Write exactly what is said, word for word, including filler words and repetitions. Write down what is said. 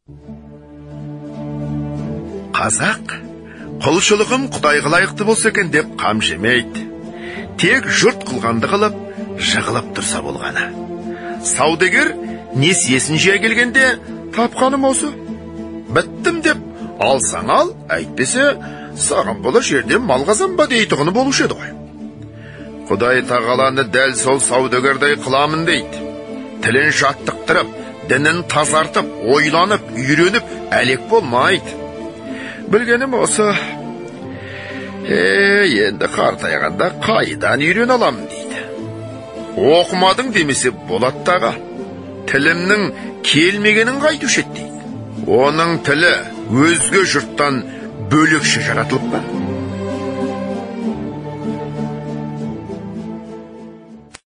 Қазақ құлшылығым Құдайға лайықты болса екен деп қам жемейді. Тек жұрт қылғанды қылып, жығылып тұрса болғаны. Саудагер несиесін жия келгенде тапқаным осы. Біттім деп алсаң ал, әйтпесе саған бола жерден мал қазанба дейтұғыны болушы еді ғой. Құдай тағаланы дәл сол саудагердей қыламын дейді. Тілін жаттықтырып, дінін тазартып, ойланып, үйреніп, әлек болмайды. Білгенім осы, е, енді қартайғанда қайдан үйрен аламын дейді. Оқымадың демесе болады дағы. Тілімнің келмегенін қайтушы еді дейді. Оның тілі өзге жұрттан бөлекше жаратылып па?